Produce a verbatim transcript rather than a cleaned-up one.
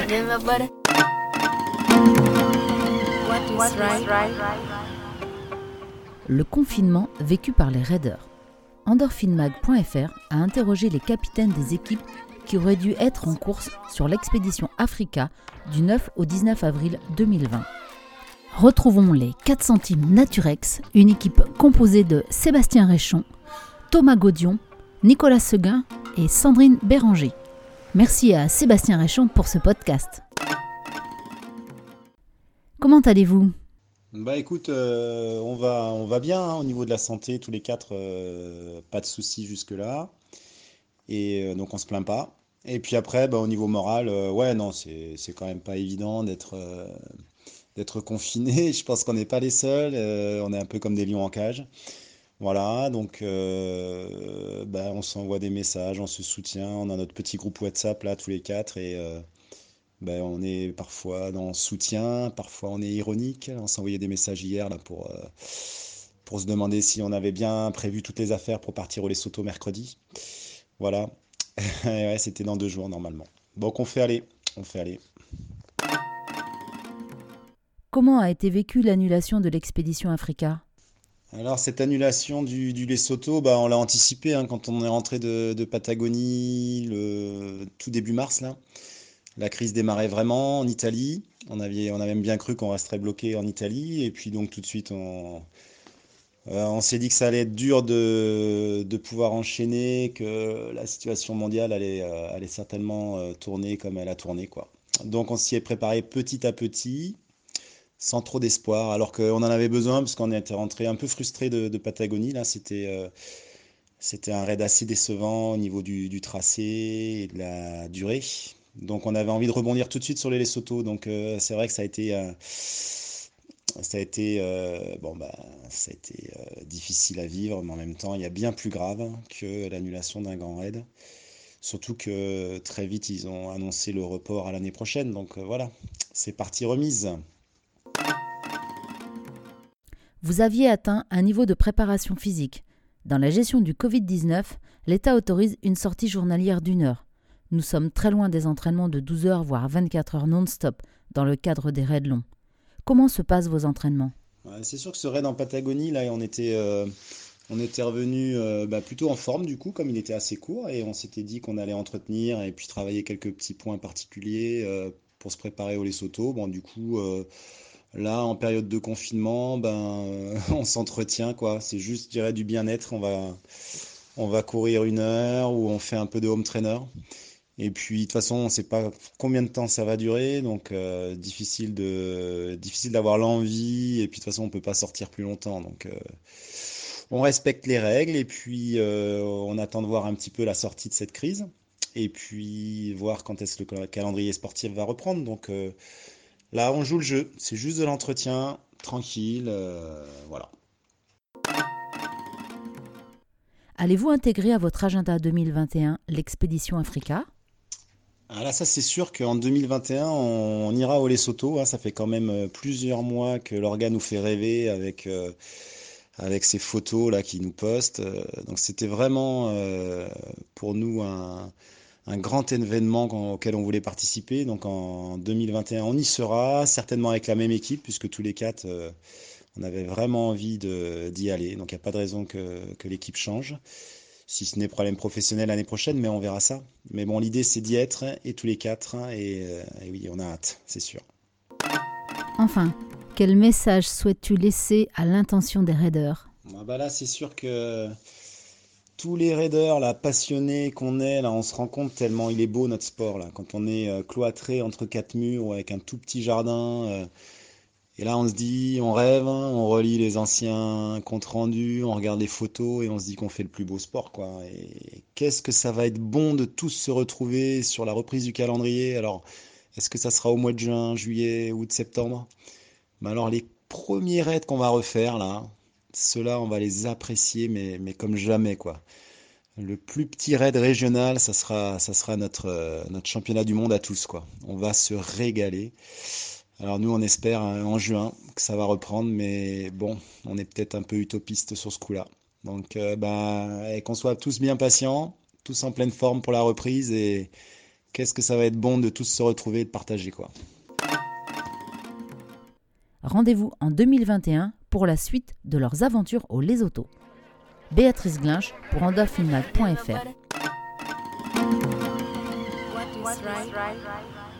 Never but what is right? Le confinement vécu par les raiders. Endorphinmag point f r a interrogé les capitaines des équipes qui auraient dû être en course sur l'expédition Africa du neuf au dix-neuf avril deux mille vingt. Retrouvons les quatre centimes Naturex, une équipe composée de Sébastien Réchon, Thomas Gaudion, Nicolas Seguin et Sandrine Béranger. Merci à Sébastien Réchon pour ce podcast. Comment allez-vous ? Bah écoute, euh, on va, on va bien hein, au niveau de la santé, tous les quatre, euh, pas de soucis jusque-là. Et euh, donc on se plaint pas. Et puis après, bah, au niveau moral, euh, ouais, non, c'est, c'est quand même pas évident d'être, euh, d'être confiné. Je pense qu'on n'est pas les seuls. Euh, on est un peu comme des lions en cage. Voilà, donc euh, bah, on s'envoie des messages, on se soutient. On a notre petit groupe WhatsApp là, tous les quatre. Et euh, ben, on est parfois dans le soutien, parfois on est ironique. On s'envoyait des messages hier là, pour, euh, pour se demander si on avait bien prévu toutes les affaires pour partir au Lesotho mercredi. Voilà. Et ouais, c'était dans deux jours normalement. Donc on fait aller, on fait aller. Comment a été vécue l'annulation de l'expédition Africa ? Alors cette annulation du, du Lesotho, bah, on l'a anticipé hein, quand on est rentré de, de Patagonie le tout début mars là. La crise démarrait vraiment en Italie. On avait, on a même bien cru qu'on resterait bloqué en Italie. Et puis donc tout de suite, on, euh, on s'est dit que ça allait être dur de, de pouvoir enchaîner, que la situation mondiale allait, euh, allait certainement euh, tourner comme elle a tourné, quoi. Donc on s'y est préparé petit à petit, sans trop d'espoir, alors qu'on en avait besoin, parce qu'on était rentré un peu frustré de, de Patagonie. Là, c'était euh, c'était un raid assez décevant au niveau du, du tracé et de la durée. Donc on avait envie de rebondir tout de suite sur les Lesotho. Donc euh, c'est vrai que ça a été, euh, ça a été, euh, bon, bah, ça a été euh, difficile à vivre, mais en même temps il y a bien plus grave que l'annulation d'un grand raid. Surtout que très vite ils ont annoncé le report à l'année prochaine. Donc euh, voilà, c'est parti remise. Vous aviez atteint un niveau de préparation physique. Dans la gestion du covid dix-neuf, l'État autorise une sortie journalière d'une heure. Nous sommes très loin des entraînements de douze heures voire vingt-quatre heures non-stop dans le cadre des raids longs. Comment se passent vos entraînements ? Ouais, c'est sûr que ce raid en Patagonie, là, on était, euh, on était revenu euh, bah, plutôt en forme du coup, comme il était assez court, et on s'était dit qu'on allait entretenir et puis travailler quelques petits points particuliers euh, pour se préparer au Lesotho. Bon, du coup, euh, là, en période de confinement, ben, euh, on s'entretient, quoi. C'est juste, je dirais, du bien-être. On va, on va courir une heure ou on fait un peu de home trainer. Et puis, de toute façon, on ne sait pas combien de temps ça va durer, donc euh, difficile de, difficile d'avoir l'envie. Et puis, de toute façon, on ne peut pas sortir plus longtemps. Donc, euh, on respecte les règles et puis euh, on attend de voir un petit peu la sortie de cette crise. Et puis, voir quand est-ce que le calendrier sportif va reprendre. Donc, euh, là, on joue le jeu. C'est juste de l'entretien, tranquille. Euh, voilà. Allez-vous intégrer à votre agenda deux mille vingt et un l'expédition Africa ? Ah là, ça c'est sûr qu'en deux mille vingt et un, on, on ira au Lesotho, hein. Ça fait quand même euh, plusieurs mois que l'organe nous fait rêver avec, euh, avec ces photos là qui nous postent. Euh, donc c'était vraiment euh, pour nous un, un grand événement qu'on- auquel on voulait participer. Donc en deux mille vingt et un, on y sera, certainement avec la même équipe, puisque tous les quatre, euh, on avait vraiment envie de, d'y aller. Donc il n'y a pas de raison que, que l'équipe change. Si ce n'est problème professionnel l'année prochaine, mais on verra ça. Mais bon, l'idée c'est d'y être, et tous les quatre, et, euh, et oui, on a hâte, c'est sûr. Enfin, quel message souhaites-tu laisser à l'intention des raiders ? Ah bah là, c'est sûr que tous les raiders là, passionnés qu'on est, là, on se rend compte tellement il est beau notre sport là. Quand on est euh, cloîtré entre quatre murs ou avec un tout petit jardin, euh, et là on se dit, on rêve, hein, on relit les anciens comptes rendus, on regarde les photos et on se dit qu'on fait le plus beau sport, quoi. Et qu'est-ce que ça va être bon de tous se retrouver sur la reprise du calendrier. Alors, est-ce que ça sera au mois de juin, juillet, août, septembre? Mais alors les premiers raids qu'on va refaire là, ceux-là on va les apprécier mais, mais comme jamais, quoi. Le plus petit raid régional, ça sera, ça sera notre, euh, notre championnat du monde à tous, quoi. On va se régaler. Alors nous, on espère hein, en juin que ça va reprendre, mais bon, on est peut-être un peu utopiste sur ce coup-là. Donc, euh, bah, et qu'on soit tous bien patients, tous en pleine forme pour la reprise et qu'est-ce que ça va être bon de tous se retrouver et de partager, quoi. Rendez-vous en deux mille vingt et un pour la suite de leurs aventures au Lesotho. Béatrice Glinch pour endorphinmag point f r. What is right?